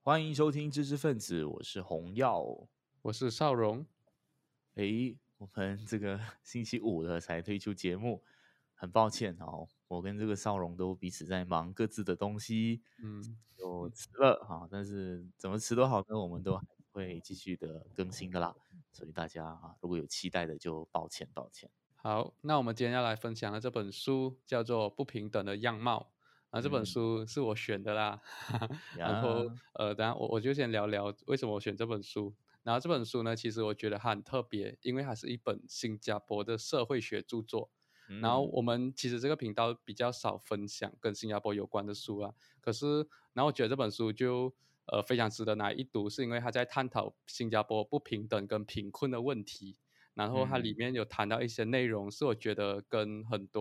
欢迎收听知识分子，我是洪耀。 我是邵荣。 我们这个星期五了才推出节目，很抱歉哦，我跟这个邵荣都彼此在忙各自的东西， 嗯， 就迟了哈。但是怎么迟都好呢，我们都还会继续的更新的啦。所以大家如果有期待的，就抱歉抱歉。 好，那我们今天要来分享的这本书叫做《不平等的样貌》这本嗯书是我选的啦。然后呀， 等下我就先聊聊为什么我选这本书。然后这本书呢，其实我觉得它很特别，因为它是一本新加坡的社会学著作。然后嗯我们其实这个频道比较少分享跟新加坡有关的书啊，可是然后我觉得这本书就非常值得拿来一读，是因为他在探讨新加坡不平等跟贫困的问题。然后它里嗯面有谈到一些内容，是我觉得跟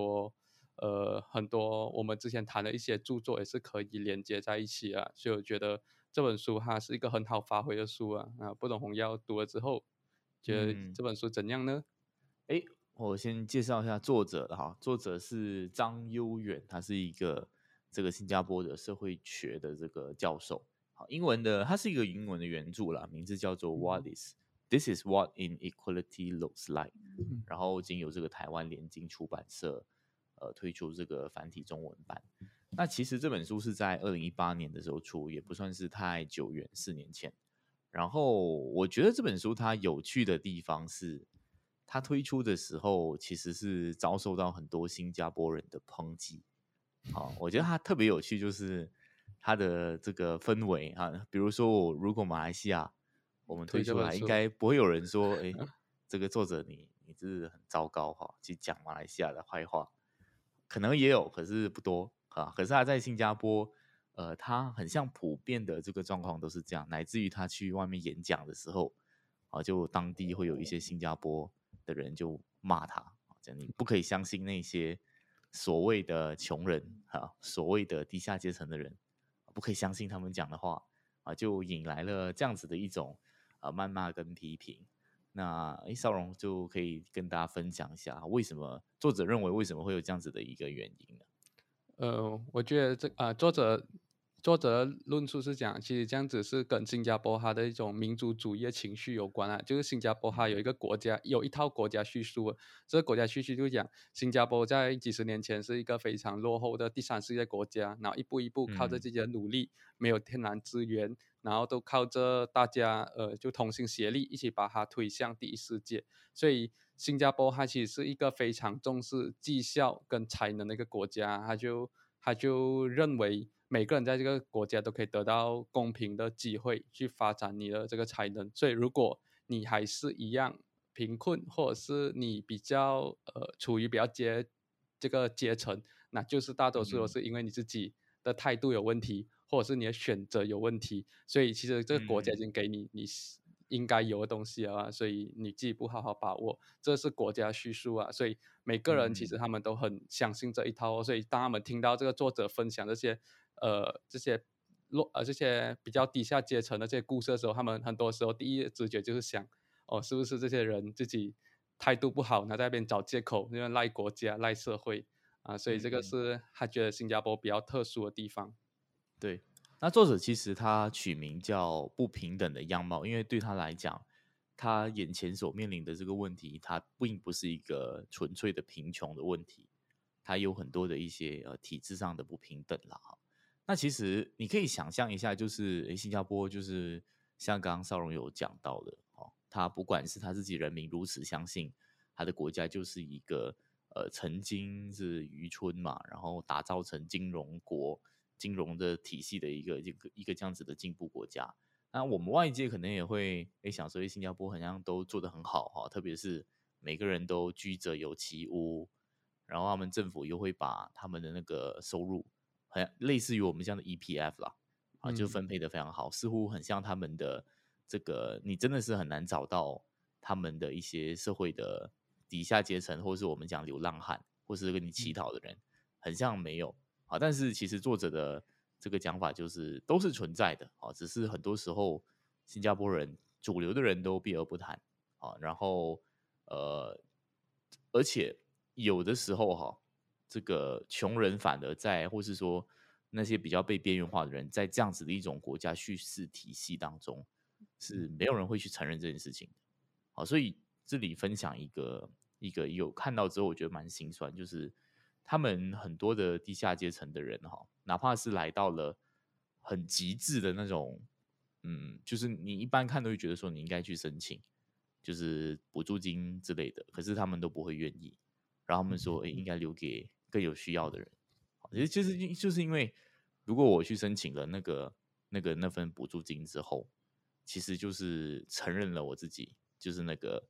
很多我们之前谈的一些著作也是可以连接在一起啊，所以我觉得这本书它是一个很好发挥的书啊。不懂洪耀读了之后，觉得嗯。 这本书怎样呢？ 诶，我先介绍一下作者哈，作者是张悠远，他是一个这个新加坡的社会学的这个教授。好，它是一个英文的原著啦，名字叫做 This is what inequality looks like。 嗯然后经由这个台湾联经出版社推出这个繁体中文版。那其实这本书是在2018年的时候出，也不算是太久远，4年前。然后我觉得这本书它有趣的地方是，它推出的时候其实是遭受到很多新加坡人的抨击。好，我觉得它特别有趣，就是它的这个氛围啊，比如说如果马来西亚我们推推这出来，应本书。 该不会有人说，哎，这个作者你这是很糟糕哈，去讲马来西亚的坏话。可能也有，可是不多啊。可是他在新加坡，他很像普遍的这个状况都是这样，乃至于他去外面演讲的时候，就当地会有一些新加坡的人就骂他，讲你不可以相信那些所谓的穷人所谓的低下阶层的人，不可以相信他们讲的话就引来了这样子的一种谩骂跟批评。那邵荣就可以跟大家分享一下，为什么作者认为为什么会有这样子的一个原因呢？ 我觉得作者的论述是讲，其实这样子是跟新加坡它的一种民族主义的情绪有关啊。就是新加坡它有一个国家，有一套国家叙述啊。这个国家叙述就讲，新加坡在几十年前是一个非常落后的第三世界国家，然后一步一步靠着自己的努力，没有天然资源，然后都靠着大家就同心协力一起把它推向第一世界。所以新加坡它其实是一个非常重视绩效跟才能的一个国家，他就认为每个人在这个国家都可以得到公平的机会去发展你的这个才能。所以如果你还是一样贫困，或者是你比较处于比较这个阶层，那就是大多数都嗯是因为你自己的态度有问题，或者是你的选择有问题。所以其实这个国家已嗯经给你应该有的东西了啊，所以你自己不好好把握，这是国家叙述啊。所以每个人其实嗯他们都很相信这一套哦。所以当他们听到这个作者分享这些比较低下阶层的这些故事的时候，他们很多时候第一直觉就是想，哦，是不是这些人自己态度不好，那在那边找借口，因为赖国家赖社会所以这个嗯， 是他觉得新加坡比较特殊的地方。 对。那作者其实他取名叫不平等的样貌，因为对他来讲，他眼前所面临的这个问题，它并不是一个纯粹的贫穷的问题，它有很多的一些体制上的不平等啦。那其实你可以想象一下，就是新加坡就是像刚刚邵荣有讲到的他不管是他自己人民如此相信他的国家就是一个曾经是渔村嘛，然后打造成金融国、金融的体系的一个这样子的进步国家。那我们外界可能也会想说，新加坡好像都做得很好特别是每个人都居者有其屋，然后他们政府又会把他们的那个收入，很类似于我们这样的 EPF 啦，就嗯分配的非常好，似乎很像他们的这个，你真的是很难找到他们的一些社会的底下阶层，或是我们讲流浪汉，或是跟你乞嗯讨的人，很像没有但是其实作者的这个讲法就是都是存在的只是很多时候新加坡人主流的人都避而不谈然后呃，而且有的时候这个穷人反而在，或是说那些比较被边缘化的人，在这样子的一种国家叙事体系当中，是没有人会去承认这件事情的。好，所以这里分享一个有看到之后，我觉得蛮心酸，就是他们很多的地下阶层的人哈，哪怕是来到了很极致的那种，就是你一般看都会觉得说你应该去申请，就是补助金之类的，可是他们都不会愿意，然后他们说，应该留给更有需要的人。其实就是因为，如果我去申请了那份补助金之后，其实就是承认了我自己就是那个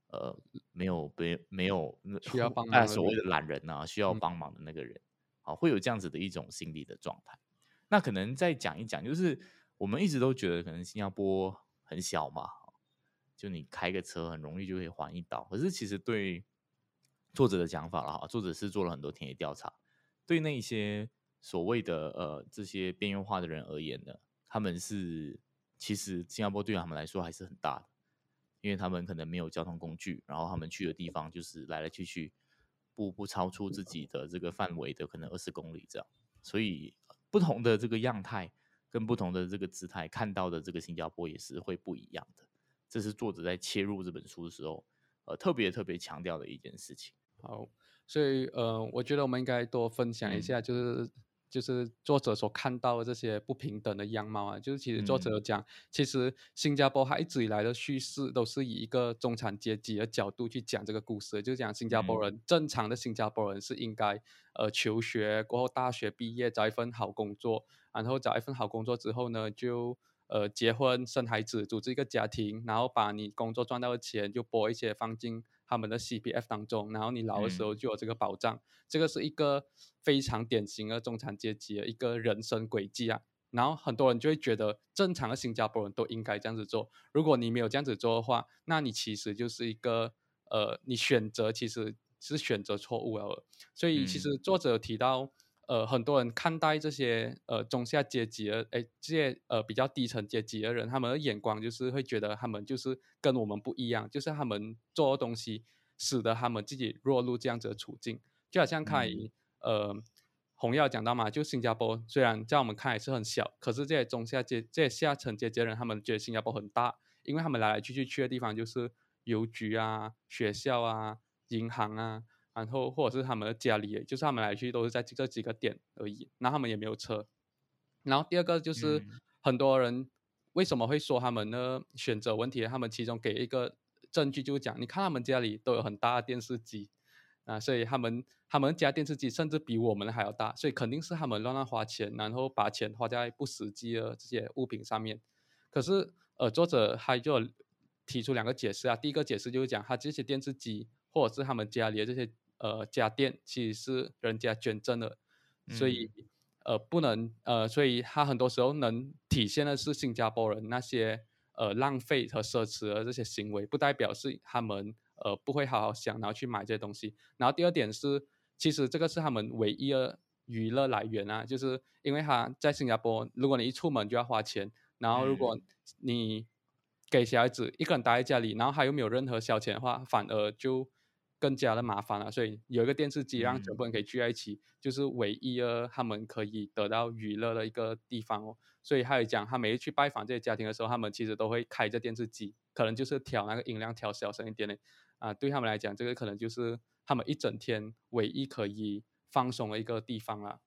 没有需要帮忙的人。 所谓的懒人啊，需要嗯帮忙的那个人，好，会有这样子的一种心理的状态。那可能再讲一讲，就是我们一直都觉得可能新加坡很小嘛，就你开个车很容易就可以环一岛。可是其实对作者的讲法了哈，作者是做了很多田野调查，对那些所谓的这些边缘化的人而言呢，他们是其实新加坡对他们来说还是很大的，因为他们可能没有交通工具，然后他们去的地方就是来来去去，不超出自己的这个范围的可能20公里这样，所以不同的这个样态跟不同的这个姿态看到的这个新加坡也是会不一样的。这是作者在切入这本书的时候，特别特别强调的一件事情。 好，所以我觉得我们应该多分享一下，就是作者所看到的这些不平等的样貌啊。就是其实作者有讲，其实新加坡它一直以来的叙事都是以一个中产阶级的角度去讲这个故事，就是讲新加坡人正常的新加坡人是应该求学过后大学毕业找一份好工作，然后找一份好工作之后呢就结婚生孩子组织一个家庭，然后把你工作赚到的钱就拨一些放进他们的 CPF 当中，然后你老的时候就有这个保障。这个是一个非常典型的中产阶级的一个人生轨迹啊。然后很多人就会觉得正常的新加坡人都应该这样子做，如果你没有这样子做的话，那你其实就是一个你选择其实是选择错误了。所以其实作者有提到，很多人看待这些中下阶级的，这些比较低层阶级的人，他们的眼光就是会觉得他们就是跟我们不一样，就是他们做的东西使得他们自己落入这样子的处境。就好像看洪耀讲到嘛，就新加坡虽然在我们看来是很小，可是这些这些下层阶级的人，他们觉得新加坡很大，因为他们来来去去去的地方就是邮局啊、学校啊、银行啊。然后或者是他们的家里，就是他们来去都是在这几个点而已，那他们也没有车。然后第二个就是很多人为什么会说他们的选择问题，他们其中给一个证据就是讲，你看他们家里都有很大的电视机啊，所以他们家电视机甚至比我们的还要大，所以肯定是他们乱花钱，然后把钱花在不实际的这些物品上面。可是作者他就提出两个解释啊，第一个解释就是讲他这些电视机或者是他们家里的这些家电其实是人家捐赠的，所以不能所以他很多时候能体现的是新加坡人那些浪费和奢侈的这些行为，不代表是他们不会好好想，然后去买这些东西。然后第二点是，其实这个是他们唯一的娱乐来源啊，就是因为他在新加坡，如果你一出门就要花钱，然后如果你给小孩子一个人待在家里，然后他又没有任何消遣的话，反而就更加的麻烦了。所以有一个电视机让全部人可以聚在一起，就是唯一的他们可以得到娱乐的一个地方哦。所以他有讲，他每次去拜访这些家庭的时候，他们其实都会开着电视机，可能就是调那个音量调小声一点点啊。对他们来讲，这个可能就是他们一整天唯一可以放松的一个地方啦。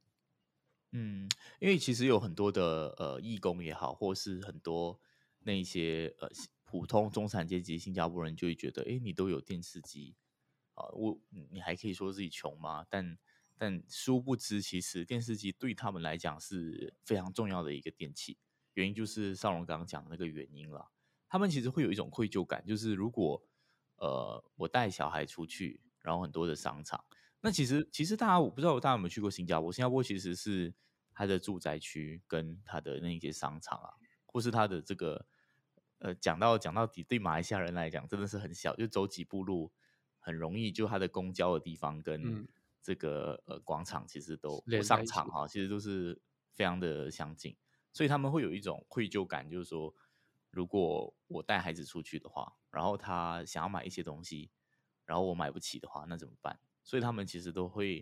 因为其实有很多的义工也好，或是很多那一些普通中产阶级新加坡人就会觉得，你都有电视机啊，你还可以说自己穷吗？但殊不知，其实电视机对他们来讲是非常重要的一个电器。原因就是少龙刚刚讲的那个原因啦，他们其实会有一种愧疚感，就是如果我带小孩出去，然后很多的商场。那其实大家我不知道大家有没有去过新加坡？新加坡其实是它的住宅区跟它的那些商场啊，或是它的这个讲到底，对马来西亚人来讲真的是很小，就走几步路很容易，就它的公交的地方跟嗯， 这个广场其实都连在一起。 商场哈，其实都是非常的相近，所以他们会有一种愧疚感，就是说如果我带孩子出去的话，然后他想要买一些东西，然后我买不起的话，那怎么办？所以他们其实都会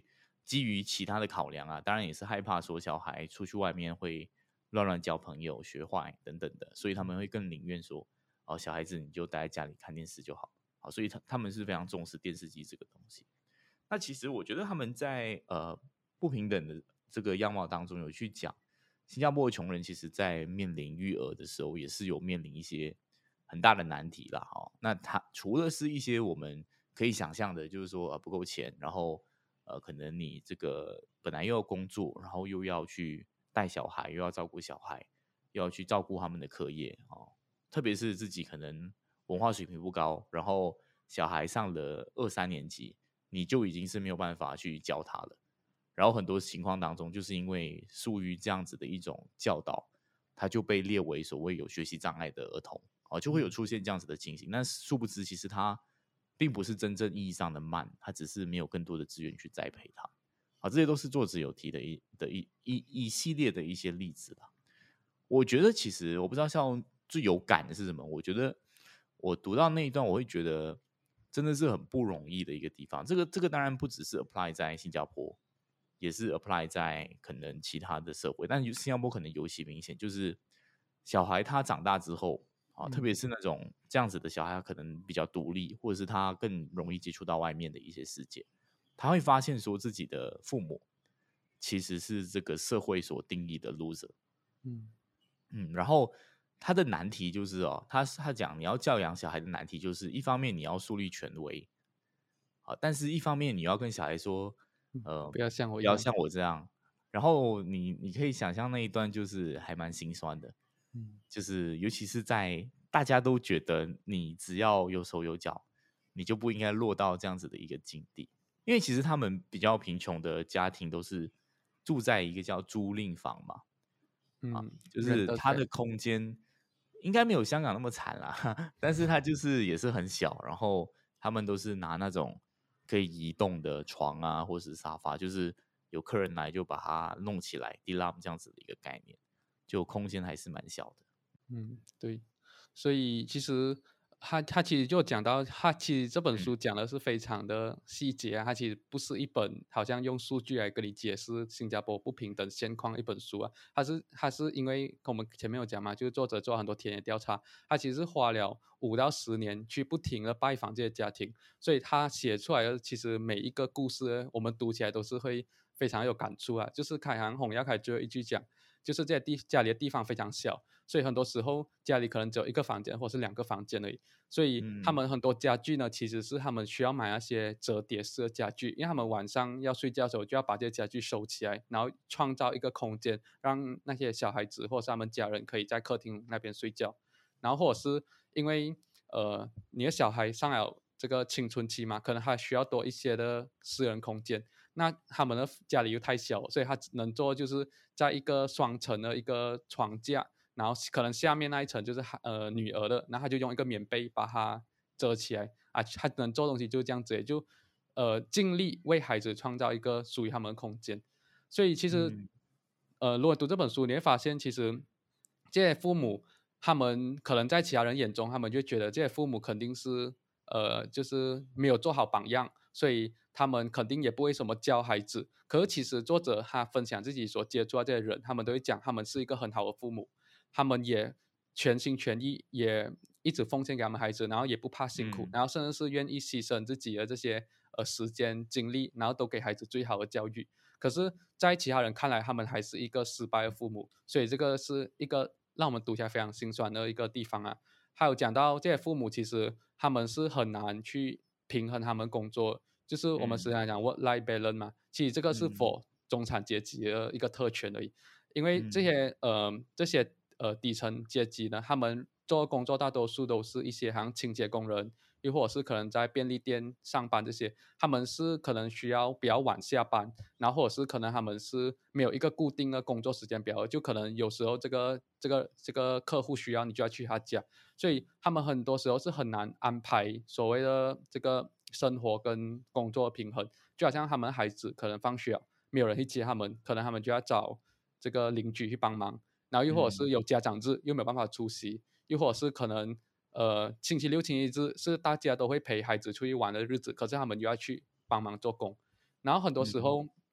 基于其他的考量啊，当然也是害怕说小孩出去外面会乱交朋友、学坏等等的，所以他们会更宁愿说，哦，小孩子你就待在家里看电视就好。好，所以他们是非常重视电视机这个东西。那其实我觉得他们在不平等的这个样貌当中有去讲，新加坡的穷人其实在面临育儿的时候也是有面临一些很大的难题啦。哦，那他除了是一些我们可以想象的，就是说不够钱，然后可能你这个本来又要工作，然后又要去带小孩，又要照顾小孩，又要去照顾他们的课业哦，特别是自己可能文化水平不高，然后小孩上了2、3年级，你就已经是没有办法去教他了。然后很多情况当中，就是因为疏于这样子的一种教导，他就被列为所谓有学习障碍的儿童，哦，就会有出现这样子的情形。但殊不知，其实他并不是真正意义上的慢，他只是没有更多的资源去栽培他。好，这些都是作者有提的一系列的一些例子吧。我觉得其实我不知道像最有感的是什么，我觉得我读到那一段，我会觉得真的是很不容易的一个地方。这个当然不只是 apply 在新加坡，也是 apply 在可能其他的社会，但新加坡可能尤其明显，就是小孩他长大之后啊，特别是那种这样子的小孩，他可能比较独立，或者是他更容易接触到外面的一些世界，他会发现说自己的父母其实是这个社会所定义的 loser。然后他的难题就是他讲你要教养小孩的难题就是一方面你要树立权威，但是一方面你要跟小孩说， 不要像我一样。 不要像我这样。然后你可以想象那一段就是还蛮心酸的，就是尤其是在大家都觉得你只要有手有脚，你就不应该落到这样子的一个境地。因为其实他们比较贫穷的家庭都是住在一个叫租赁房嘛，就是它的空间应该没有香港那么惨啦，但是它就是也是很小，然后他们都是拿那种可以移动的床啊，或是沙发，就是有客人来就把它弄起来 d i 这样子的一个概念，就空间还是蛮小的。 对，所以其实他其实就讲到，他其实这本嗯书讲的是非常的细节啊，它其实不是一本好像用数据来跟你解释新加坡不平等现况一本书啊，它是因为我们前面有讲嘛，就是作者做很多田野调查，他其实是花了5到10年去不停的拜访这些家庭，所以他写出来的其实每一个故事，我们读起来都是会非常有感触啊。就是凯航洪耀凯最后一句讲，就是这家里的地方非常小，所以很多时候家里可能只有1个房间或是2个房间而已。所以他嗯们很多家具呢，其实是他们需要买那些折叠式的家具，因为他们晚上要睡觉的时候就要把这些家具收起来，然后创造一个空间，让那些小孩子或是他们家人可以在客厅那边睡觉。然后或者是因为你的小孩上了这个青春期嘛，可能他需要多一些的私人空间。那他们的家里又太小，所以他只能做就是在一个双层的一个床架，然后可能下面那一层就是女儿的，然后他就用一个棉被把它遮起来啊，他能做东西就这样子，也就尽力为孩子创造一个属于他们的空间。所以其实嗯如果读这本书，你会发现其实这些父母他们可能在其他人眼中，他们就觉得这些父母肯定是就是没有做好榜样，所以他们肯定也不会什么教孩子。可是其实作者他分享自己所接触到这些人，他们都会讲他们是一个很好的父母，他们也全心全意，也一直奉献给他们孩子，然后也不怕辛苦， 嗯然后甚至是愿意牺牲自己的这些时间精力，然后都给孩子最好的教育。可是，在其他人看来，他们还是一个失败的父母，所以这个是一个让我们读起来非常心酸的一个地方啊。还有讲到这些父母，其实他们是很难去平衡他们工作，就是我们时嗯常讲 work-life balance 嘛。其实这个是嗯 for 中产阶级的一个特权而已，因为这嗯些底层阶级呢，他们做的工作大多数都是一些好像清洁工人，又或者是可能在便利店上班这些，他们是可能需要比较晚下班，然后或者是可能他们是没有一个固定的工作时间表，就可能有时候这个客户需要你就要去他家，所以他们很多时候是很难安排所谓的这个生活跟工作平衡，就好像他们的孩子可能放学了没有人去接他们，可能他们就要找这个邻居去帮忙，然后又或者嗯是有家长日又没有办法出席，又或者是可能星期六、星期日是大家都会陪孩子出去玩的日子，可是他们又要去帮忙做工，然后很多时嗯候。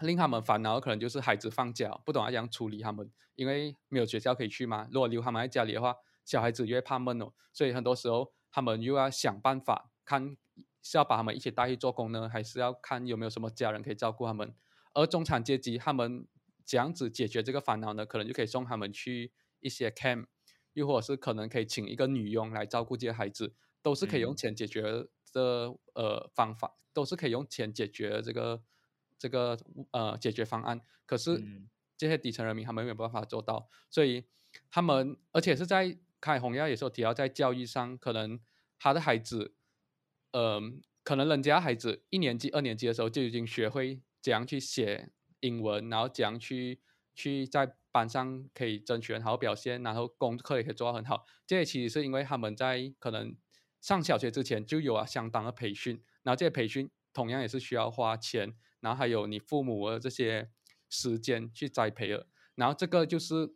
令他们烦恼的可能就是孩子放假不懂要怎样处理他们，因为没有学校可以去嘛。如果留他们在家里的话，小孩子越怕闷哦，所以很多时候他们又要想办法看是要把他们一起带去做工呢，还是要看有没有什么家人可以照顾他们。而中产阶级他们这样子解决这个烦恼呢，可能就可以送他们去一些 camp，又或者是可能可以请一个女佣来照顾这些孩子，都是可以用钱解决的方法，都是可以用钱解决这个解决方案。可是这些底层人民他们没有办法做到，所以他们而且是在开洪耀也是有提到，在教育上可能他的孩子，可能人家孩子1年级、2年级的时候就已经学会怎样去写英文，然后怎样去在班上可以争取很好表现，然后功课也可以做到很好。这些其实是因为他们在可能上小学之前就有了相当的培训，然后这些培训同样也是需要花钱，然后还有你父母的这些时间去栽培的。然后这个就是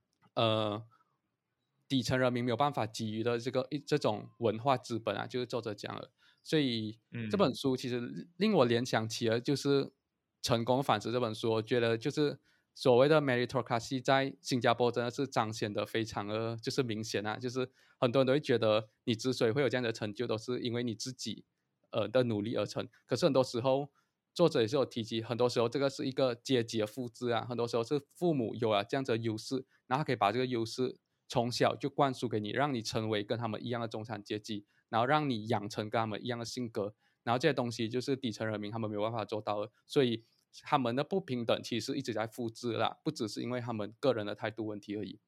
底层人民没有办法给予的这种文化资本啊，就是作者讲的。所以这本书其实令我联想起了就是《成功反思》这本书，我觉得就是所谓的 meritocracy 在新加坡真的是彰显的非常的就是明显啊，就是很多人都会觉得你之所以会有这样的成就，都是因为你自己的努力而成。可是很多时候，作者也是有提及，很多时候这个是一个阶级的复制啊，很多时候是父母有了这样子的优势，然后他可以把这个优势从小就灌输给你，让你成为跟他们一样的中产阶级，然后让你养成跟他们一样的性格，然后这些东西就是底层人民他们没有办法做到的，所以他们的不平等其实一直在复制啦，不只是因为他们个人的态度问题而已。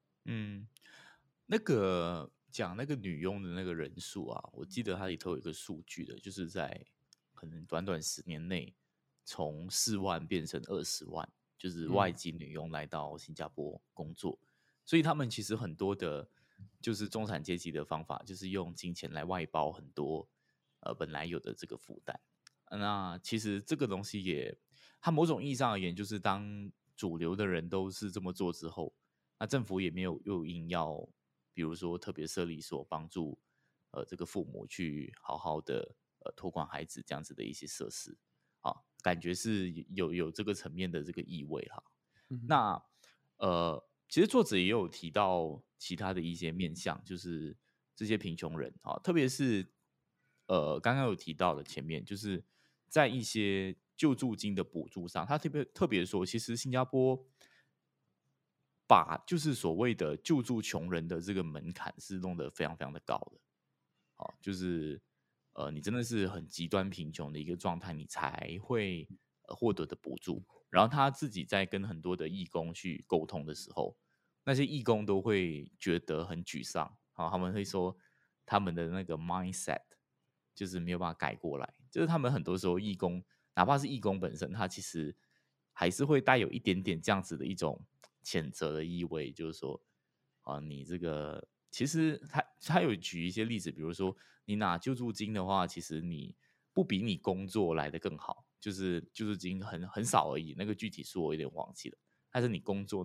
那个讲那个女佣的那个人数啊，我记得它里头有一个数据的，就是在可能短短10年内，从4万变成20万，就是外籍女佣来到新加坡工作，所以他们其实很多的，就是中产阶级的方法，就是用金钱来外包很多本来有的这个负担。那其实这个东西也，它某种意义上而言，就是当主流的人都是这么做之后，那政府也没有诱因要，比如说特别设立所帮助这个父母去好好的托管孩子这样子的一些设施啊，感觉是有这个层面的这个意味哈。那其实作者也有提到其他的一些面向，就是这些贫穷人啊，特别是刚刚有提到的前面，就是在一些救助金的补助上，他特别说，其实新加坡把就是所谓的救助穷人的这个门槛是弄得非常非常的高的。好，就是你真的是很极端贫穷的一个状态，你才会获得的补助。然后他自己在跟很多的义工去沟通的时候，那些义工都会觉得很沮丧。好，他们会说他们的那个 mindset 就是没有办法改过来，就是他们很多时候义工，哪怕是义工本身，他其实还是会带有一点点这样子的一种谴责的意味，就是说啊，你这个其实他有举一些例子，比如说你拿救助金的话，其实你不比你工作来的更好，就是救助金很少而已，那个具体数我有点忘记了，但是你工作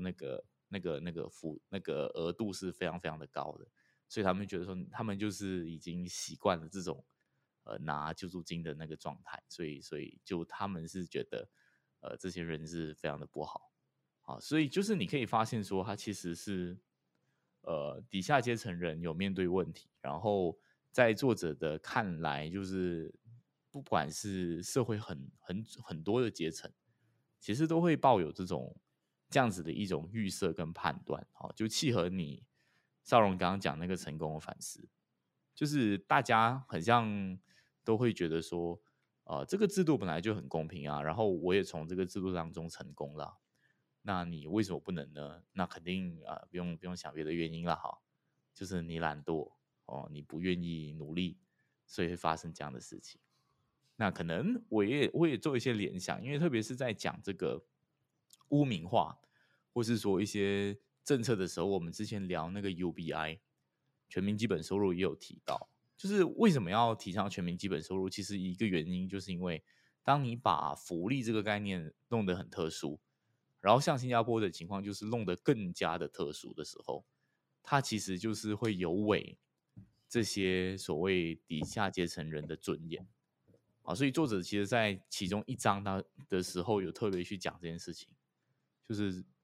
那个额度是非常非常的高的，所以他们觉得说他们就是已经习惯了这种拿救助金的那个状态，所以就他们是觉得这些人是非常的不好。好，所以就是你可以发现说，他其实是底下阶层人有面对问题，然后在作者的看来，就是不管是社会很多的阶层，其实都会抱有这样子的一种预设跟判断，好，就契合你少荣刚刚讲那个成功的反思，就是大家很像都会觉得说，这个制度本来就很公平啊，然后我也从这个制度当中成功了，那你为什么不能呢？那肯定不用想别的原因了哈，就是你懒惰哦，你不愿意努力，所以会发生这样的事情。那可能我也做一些联想，因为特别是在讲这个污名化，或是说一些政策的时候，我们之前聊那个 UBI 全民基本收入也有提到，就是为什么要提倡全民基本收入？其实一个原因就是因为当你把福利这个概念弄得很特殊，然后像新加坡的情况就是弄得更加的特殊的时候，它其实就是会有违这些所谓底下阶层人的尊严。 啊，所以作者其实在其中一章他的时候有特别去讲这件事情，就是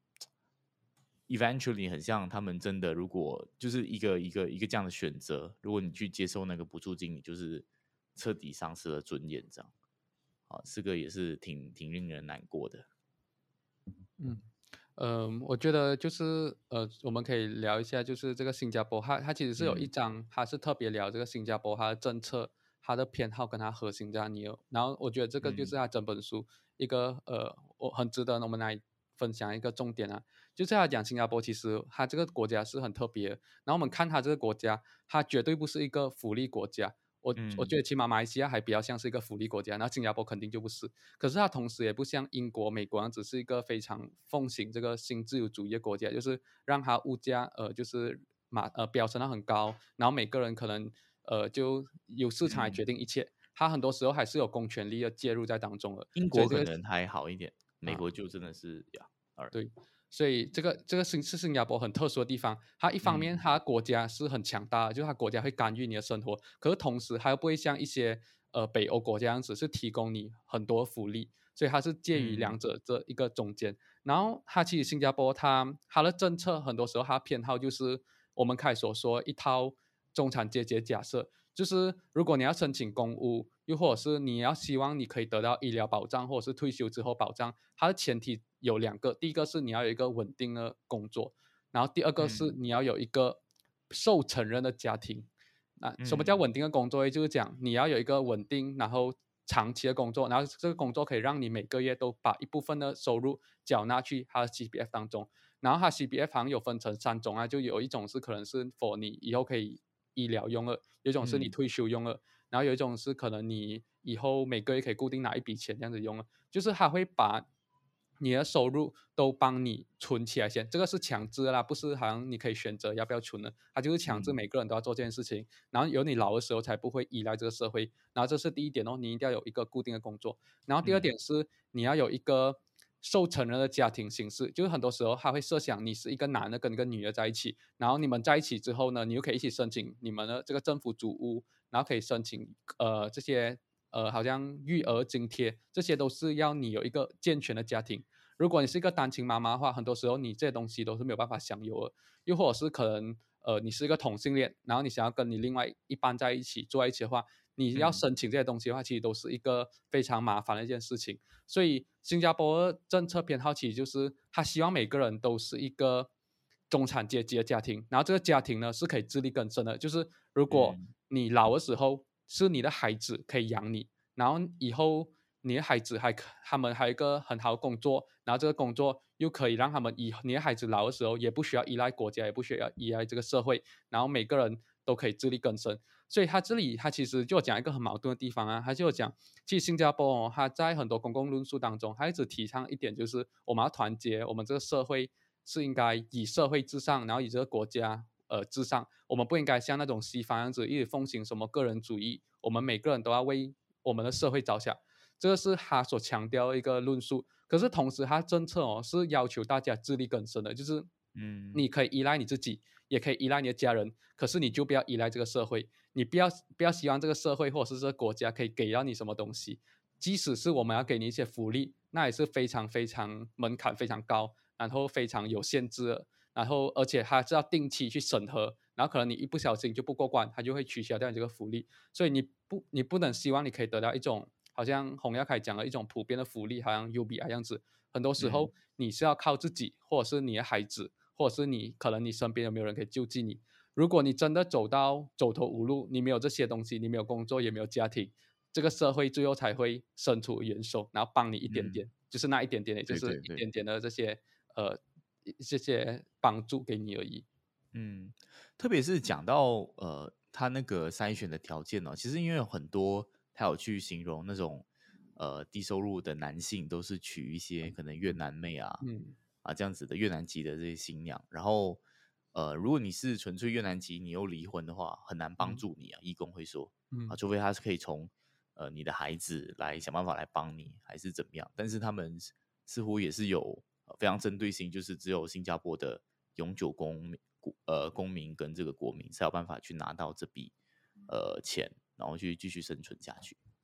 eventually 很像他们真的如果就是一个这样的选择，如果你去接受那个补助金，你就是彻底丧失了尊严，这样啊，这个也是挺令人难过的。 嗯。我觉得就是我们可以聊一下，就是这个新加坡，它其实是有一嗯章，它是特别聊这个新加坡它的政策、它的偏好跟它核心价理由。然后我觉得这个就是嗯它整本书一个我很值得我们来分享一个重点啊，就是他讲新加坡其实它这个国家是很特别的，然后我们看它这个国家，它绝对不是一个福利国家。我觉嗯得起码马来西亚还比较像是一个福利国家，然后新加坡肯定就不是。可是它同时也不像英国、美国那样只是一个非常奉行这个新自由主义的国家，就是让它物价就是飙升到很高，然后每个人可能就有市场来决嗯， 定一切，它很多时候还是有公权力的介入在当中的， 英所以这个国可能还好一点，美啊。 国就真的是呀，alright， 对，所以这个新加坡很特殊的地方，它一方面嗯它国家是很强大的，就是它国家会干预你的生活，可是同时它又不会像一些北欧国家这样子是提供你很多福利，所以它是介于两嗯者这一个中间。然后它其实新加坡它的政策很多时候它偏好就是我们开始所说一套中产阶级的假设，就是如果你要申请公屋，又或者是你要希望你可以得到医疗保障，或者是退休之后保障，它的前提有两个，第一个是你要有一个稳定的工作，然后第二个是嗯你要有一个受承认的家庭。那什么叫嗯稳定的工作呢？就是讲你要有一个稳定，然后长期的工作，然后这个工作可以让你每个月都把一部分的收入缴纳去它的 CPF 当中。然后它 CPF 好像有分成三种啊，就有一种是可能是 for 你以后可以医疗用的，有一种是你嗯退休用的，然后有一种是可能你以后每个月可以固定拿一笔钱这样子用的，就是它会把你的收入都帮你存起来先，这个是强制的啦，不是好像你可以选择要不要存的，它就是强制嗯每个人都要做这件事情，然后有你老的时候才不会依赖这个社会，然后这是第一点哦，你一定要有一个固定的工作，然后第二嗯点是你要有一个受承认的家庭形式，就是很多时候他会设想你是一个男的跟一个女的在一起，然后你们在一起之后呢，你又可以一起申请你们的这个政府组屋，然后可以申请这些好像育儿津贴，这些都是要你有一个健全的家庭。如果你是一个单亲妈妈的话，很多时候你这些东西都是没有办法享有的。又或者是可能你是一个同性恋，然后你想要跟你另外一半在一起住在一起的话，你要嗯申请这些东西的话，其实都是一个非常麻烦的一件事情。所以新加坡的政策偏好其实就是他希望每个人都是一个中产阶级的家庭，然后这个家庭呢是可以自力更生的，就是如果嗯你老的时候是你的孩子可以养你，然后以后你的孩子他们还有一个很好的工作，然后这个工作又可以让他们你的孩子老的时候也不需要依赖国家，也不需要依赖这个社会，然后每个人都可以自力更生。所以他这里他其实就讲一个很矛盾的地方啊，他就讲，其实新加坡哦，他在很多公共论述当中，他一直提倡一点就是我们要团结，我们这个社会是应该以社会至上，然后以这个国家至上，我们不应该像那种西方样子一直奉行什么个人主义，我们每个人都要为我们的社会着想，这个是他所强调的一个论述。可是同时，他政策哦是要求大家自力更生的，就是嗯你可以依赖你自己，也可以依赖你的家人，可是你就不要依赖这个社会，你不要希望这个社会或者是这个国家可以给到你什么东西，即使是我们要给你一些福利，那也是非常非常门槛非常高，然后非常有限制的，然后而且它是要定期去审核，然后可能你一不小心就不过关，它就会取消掉你这个福利，所以你不能希望你可以得到一种好像洪耀凯讲的一种普遍的福利，好像 UBI 这样子，很多时嗯候你是要靠自己，或者是你的孩子，或者是可能你身边有没有人可以救济你。如果你真的走到走投无路，你没有这些东西，你没有工作，也没有家庭，这个社会最后才会伸出援手，然后帮你一点嗯， 点，就是那一点点，也就是对对对， 一点点的呃这些帮助给你而已。 嗯，特别是讲到他那个筛选的条件哦，其实因为有很多他有去形容那种低收入的男性都是娶一些可能越南妹嗯这样子的越南籍的这些新娘，然后如果你是纯粹越南籍，你又离婚的话，很难帮嗯助你啊，义工会说嗯除非他是可以从你的孩子来想办法来帮你，还是怎么样，但是他们似乎也是有非常针对性，就是只有新加坡的永久公民跟这个国民才有办法去拿到这笔钱，然后去继续生存下去。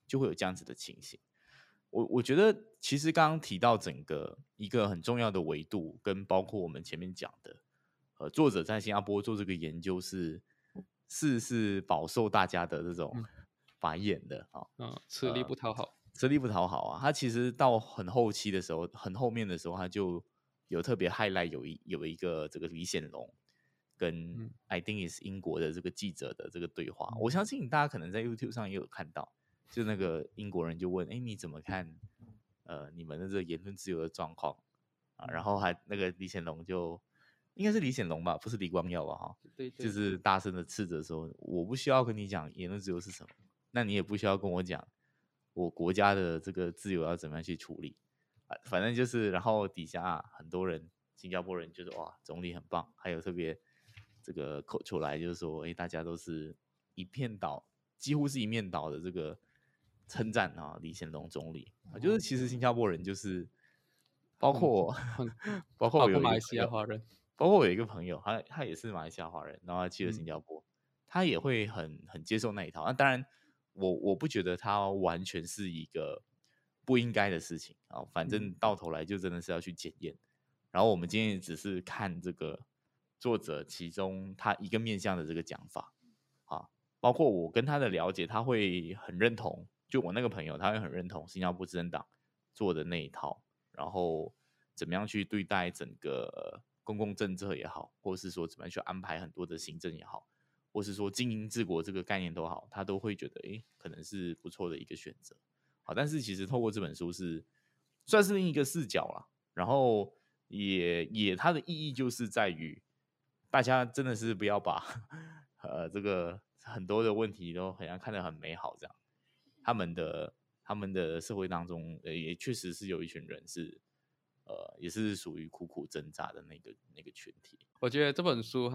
就会有这样子的情形。我觉得其实刚刚提到整个一个很重要的维度，跟包括我们前面讲的，作者在新加坡做这个研究是饱受大家的这种白眼的啊， 吃力不讨好， 吃力不讨好啊。他其实到很后期的时候，很后面的时候，他就有特别 highlight 有一个这个李显龙跟 I think is 英国的这个记者的这个对话，我相信大家可能在 YouTube 上也有看到。就那个英国人就问，哎，你怎么看你们的这个言论自由的状况啊？然后还那个李显龙就应该是李显龙吧，不是李光耀吧？哈， 对， 就是大声的斥责说，我不需要跟你讲言论自由是什么，那你也不需要跟我讲我国家的这个自由要怎么样去处理啊，反正就是，然后底下很多人新加坡人就是哇，总理很棒，还有特别这个口出来就是说，哎，大家都是一片倒，几乎是一面倒的这个称赞啊，李显龙总理啊，就是其实新加坡人就是包括包括我有一马来西亚个朋友， 华人， 包括我有一个朋友，他也是马来西亚华人，然后他去了新加坡，他也会很接受那一套。那当然我不觉得他完全是一个不应该的事情啊，反正到头来就真的是要去检验。然后我们今天也只是看这个作者其中他一个面向的这个讲法啊，包括我跟他的了解，他会很认同，就我那个朋友，他会很认同新加坡执政党做的那一套，然后怎么样去对待整个公共政策也好，或是说怎么样去安排很多的行政也好，或是说经营治国这个概念都好，他都会觉得可能是不错的一个选择。好，但是其实透过这本书是算是另一个视角啦，然后也它的意义就是在于大家真的是不要把这个很多的问题都好像看得很美好这样。他们的社会当中，也确实是有一群人是也是属于苦苦挣扎的那个群体。 我觉得这本书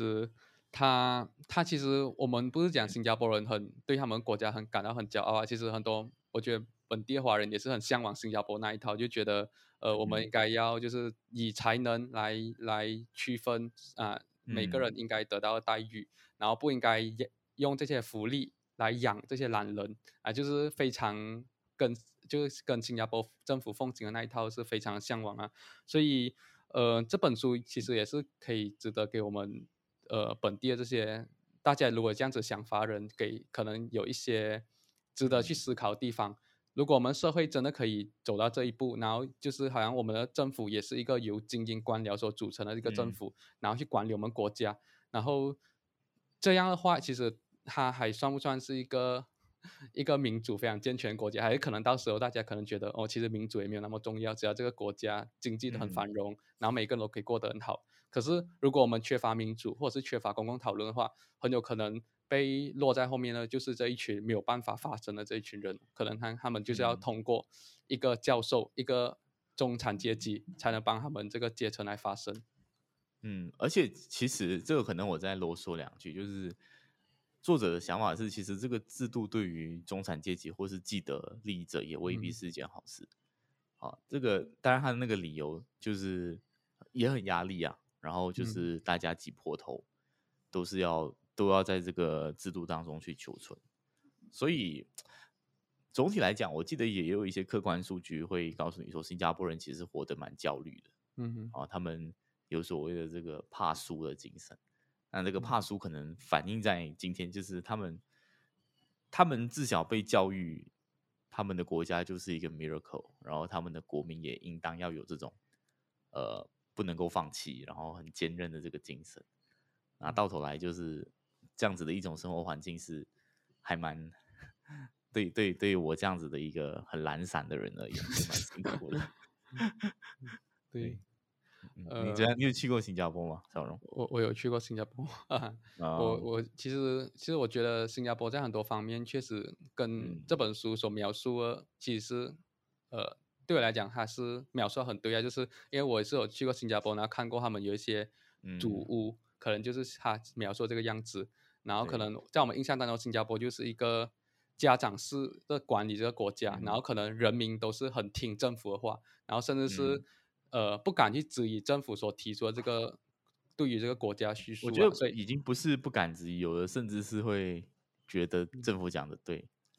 它其实我们不是讲新加坡人对他们国家感到很骄傲啊，其实很多我觉得本地华人也是很向往新加坡那一套，就觉得我们应该要就是以才能来区分每个人应该得到的待遇，然后不应该用这些福利来养这些懒人啊，就是非常就是跟新加坡政府奉行的那一套是非常向往啊，所以这本书其实也是可以值得给我们本地的这些大家如果这样子想法的人，可能有一些值得去思考的地方。如果我们社会真的可以走到这一步，然后就是好像我们的政府也是一个由精英官僚所组成的一个政府，然后去管理我们国家，然后这样的话，其实它还算不算是一个民主非常健全的国家？还是可能到时候大家可能觉得哦，其实民主也没有那么重要，只要这个国家经济都很繁荣，然后每个人都可以过得很好。可是如果我们缺乏民主，或者是缺乏公共讨论的话，很有可能被落在后面呢，就是这一群没有办法发声的这一群人，可能他们就是要通过一个教授、一个中产阶级，才能帮他们这个阶层来发声。 而且其实这个可能我再啰嗦两句，就是作者的想法是，其实这个制度对于中产阶级或是既得利益者也未必是一件好事。这个当然他的那个理由就是也很压力啊，然后就是大家挤破头，都要在这个制度当中去求存，所以总体来讲，我记得也有一些客观数据会告诉你说，新加坡人其实活得蛮焦虑的。他们有所谓的这个怕输的精神。那这个怕输可能反映在今天，就是他们自小被教育，他们的国家就是一个 miracle，然后他们的国民也应当要有这种不能够放弃，然后很坚韧的这个精神。那到头来就是这样子的一种生活环境是还蛮对我这样子的一个很懒散的人而言是蛮辛苦的。 对。 你有去过新加坡吗，小荣？ 我有去过新加坡，我其实我觉得新加坡在很多方面确实跟这本书所描述的，其实对我来讲它是描述得很对啊，就是因为我也是有去过新加坡，然后看过他们有一些祖屋，可能就是他描述这个样子，然后可能在我们印象当中，新加坡就是一个家长式的管理这个国家，然后可能人民都是很听政府的话，然后甚至是不敢去质疑政府所提出的这个对于这个国家我觉得已经不是不敢质疑，有的甚至是会觉得政府讲的对。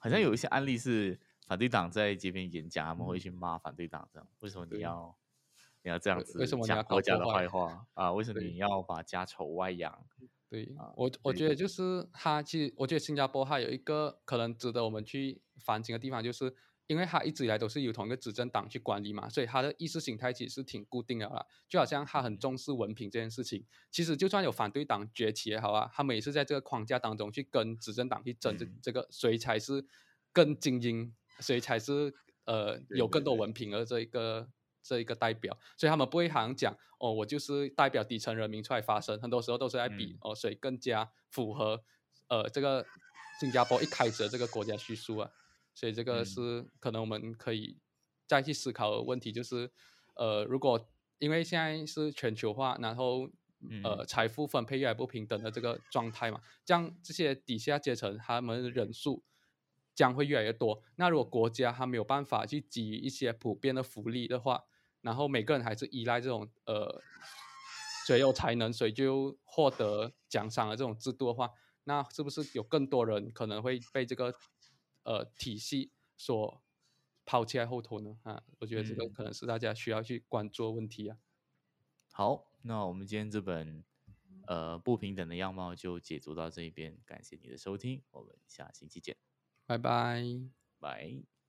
好像有一些案例是反对党在街边演讲，他们会去骂反对党，这样为什么你对， 要这样子为什么你要讲国家的搞破坏？ 坏话啊？为什么对。 你要把家丑外扬对， 啊？ 我觉得就是它其实我觉得新加坡它有一个可能值得我们去反省的地方，就是因为它一直以来都是由同一个执政党去管理嘛，所以它的意识形态其实是挺固定的啦。就好像它很重视文凭这件事情，其实就算有反对党崛起也好啊，他们也是在这个框架当中去跟执政党去争这个谁才是更精英，谁才是有更多对对对， 文凭的这一个代表，所以他们不会好像讲哦，我就是代表底层人民出来发声，很多时候都是在比哦谁更加符合这个新加坡一开始的这个国家叙述啊，所以这个嗯是可能我们可以再去思考的问题，就是如果因为现在是全球化，然后财富分配越来不平等的这个状态嘛，这样这些底下阶层他们的人数将会越来越多。那如果国家它没有办法去给予一些普遍的福利的话，然后每个人还是依赖这种谁有才能谁就获得奖赏的这种制度的话，那是不是有更多人可能会被这个体系所抛弃在后头呢？啊，我觉得这个嗯， 可能是大家需要去关注的问题啊。 好，那我们今天这本不平等的样貌就解读到这一边，感谢你的收听，我们下星期见， 拜拜。 拜。